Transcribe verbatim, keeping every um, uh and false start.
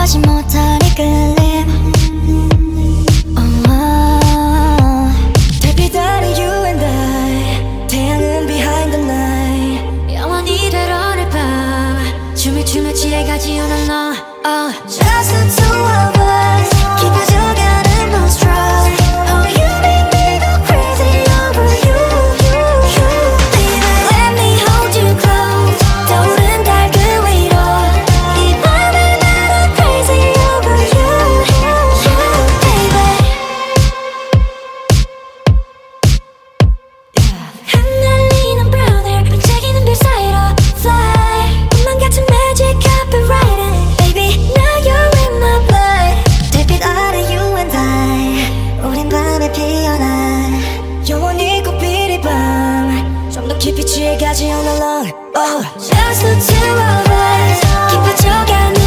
구하지 못한 이끌림. oh, 달빛 아래 you and I, 태양은 behind the night. 영원히 될 오늘 밤 춤을 추며 취해가지 오늘 너 oh. Just the two of us 깊어져가는 lost trust. Oh you make me go crazy over you, you, you. Baby let me hold you close. 떠오른 달 그 위로 이 밤을 나도 crazy over you, you, you. Baby 흩날리는 brown hair 반짝이는 별 사이로 fly. 꿈만 같은 magic copywriting. Baby now you're in my blood. 달빛 아래 you and I, 우린 밤에 피어난 영원히 꽃빛 이 밤 좀 더 깊이 취해가지 all along. Oh, just the two of us 깊어져가는